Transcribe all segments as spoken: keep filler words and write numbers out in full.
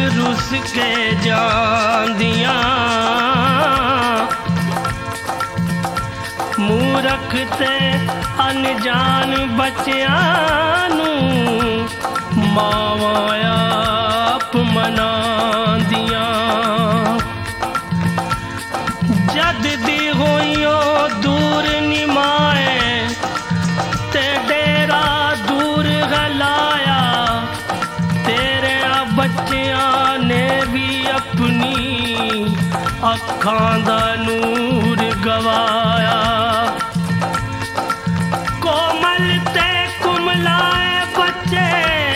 रुस के जांदियां मूरख ते अनजान बच्चियां नूं मावां आप मनांदियां जद दी होइयो दूर निमाए ते डेरा दूर गलाया तेरे बच्चियां ने भी अपनी अखां दा नूर गवाया कोमल ते कुमलाए बच्चे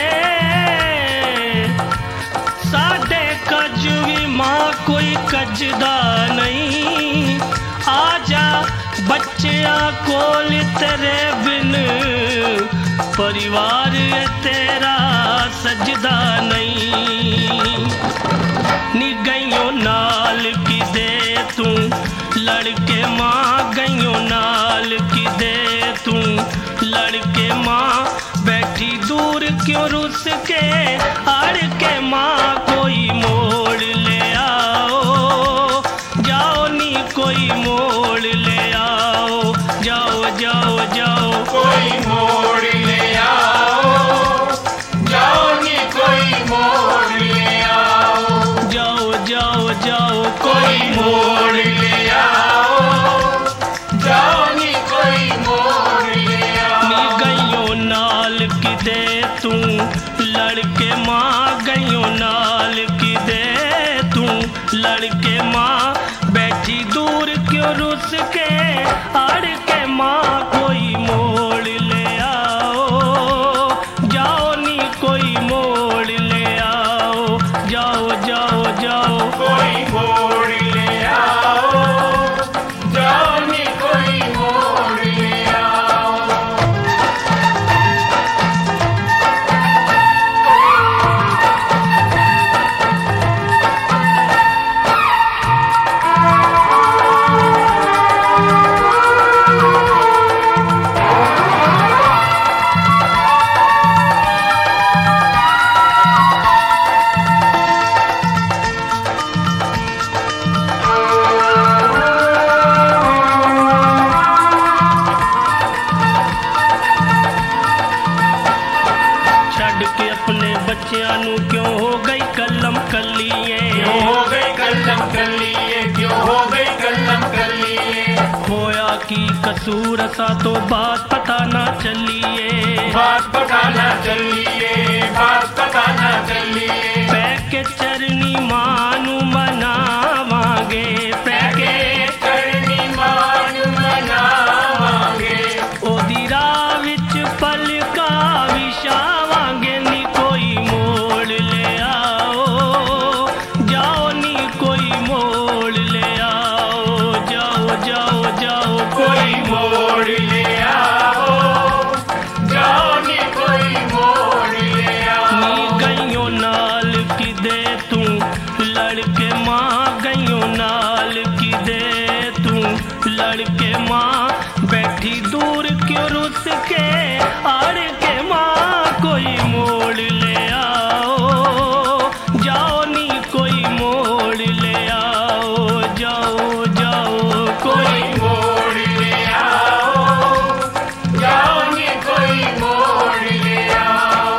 साडे कज भी मां कोई कजदा नहीं आजा बच्चिया कोल तेरे बिन परिवार तेरा सजदा नहीं नी गईयो नाल की दे तू लड़के माँ गईयो नाल की दे तू लड़के माँ बैठी दूर क्यों रुस के अड़ के माँ कोई मोड़ ले आओ जाओ नी कोई मोड़ ले आओ जाओ जाओ जाओ कोई मोड़ ले आओ जाओ नी कोई मोड़ ले आओ जाओ जाओ जाओ कोई मोड़ ले आओ जाओ नी कोई मोड़ ले आओ नी गईयो नाल की दे तू लड़के माँ गईयो नाल की दे तू लड़के माँ बैठी दूर क्यों रुस के अड़ के माँ कोई मोड़ ले आओ जाओ नी कोई मोड़ ले आओ जाओ जाओ जाओ कोई मोड़ ले आओ जाओ नी कोई मोड़ ले आओ छड़ के अपने बच्चियां नू क्यों हो गई कलम कलिए क्यों हो गई कलम कलिए क्यों हो गई कलम कलिए होया की कसूर सा तो बात पता ना चलिए बात पता ना चलिए बात पता ना चलिए पैके चरनी मानू मनावांगे पैके करनी मान मनावांगे ओदी राह विच पलका विछावांगे नी कोई मोड़ ले आओ जाओ नी कोई मोड़ ले आओ जाओ जाओ जाओ कोई मोड़ ले आओ जाओ नी कोई मोड़ ले आओ नी गईयो नाल की दे तू लड़के माँ गईयो नाल की दे तू लड़के माँ बैठी दूर क्यों रुस के अड़ के माँ कोई मोड़ ले आओ जाओ नी कोई मोड़ ले आओ जाओ जाओ कोई कोई मोड़ ले आओ जाओ नी कोई मोड़ ले आओ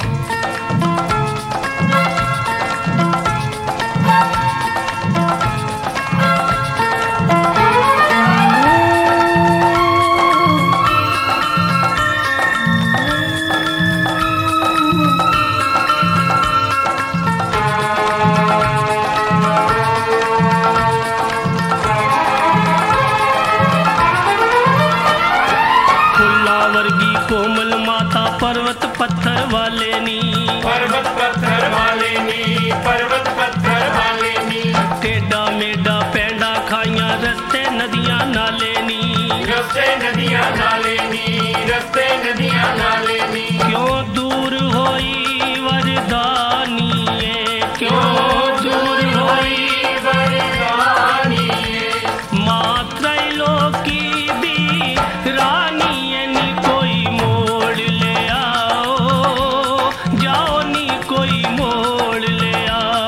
फुल्ला वर्गी कोमल माता पर्वत पत्थर वाले नी पर्वत पत्थर वाले नी पर्वत पत्थर वाले नी टेढ़ा मेढ़ा पैंडा खाइया रस्ते नदियां नाले नी रस्ते नदियां नाले नी रस्ते नदियां नाले नी क्यों दूर होई वरदानी क्यों दूर होई वरदानी मात्र लोकी दी रानी नी कोई मोड़ ले आओ जाओ नी कोई मोड़ ले आओ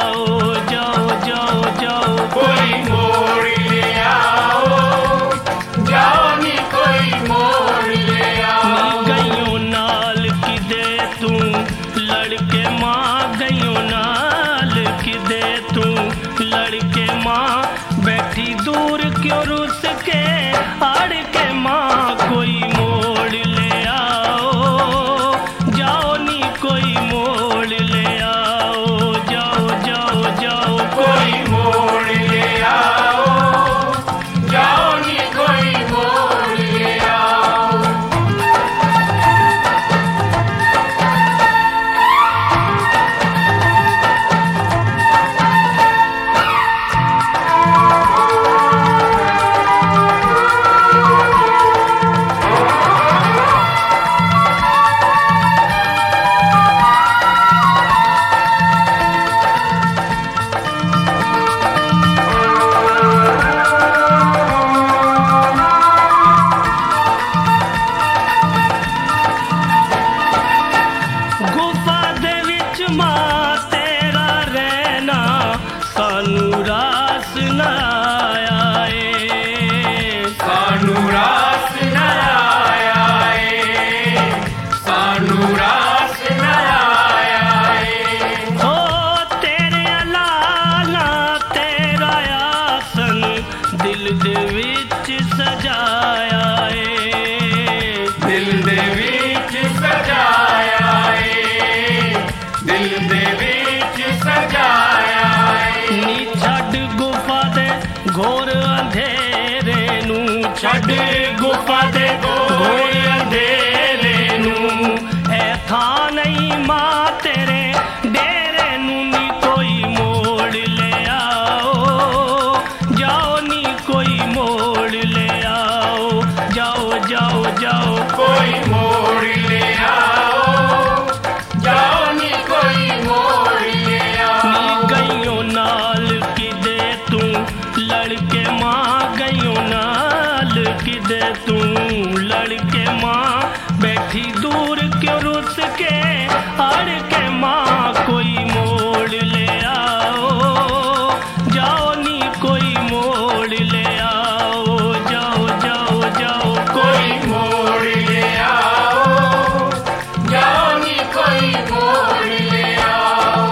दिल दे विच सजाया है, दिल दे विच सजाया है। नी छड़ गुफा दे घोर अंधेरे नू, छड़ गुफा दे घोर अंधेरे नू, ऐ था नहीं मां तेरे डेरे नू, नी कोई मोड़ ले आओ, जाओ नी कोई मोड़ ले आओ, जाओ जाओ जाओ कोई मोड़ ले आओ, जाओ नी कोई मोड़ ले आओ। नी गईयों नाल किदे तू लड़के मां, गईयों नाल किदे तू लड़के मां, बैठी दूर क्यों रुस के अड़ के मां, कोई मोड़ ले आओ, जाओ नी कोई मोड़ ले आओ, जाओ जाओ जाओ कोई मोड़ ले आओ, जाओ नी कोई मोड़ ले आओ।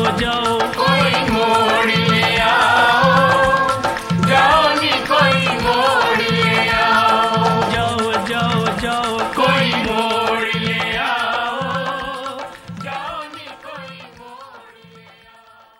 जाओ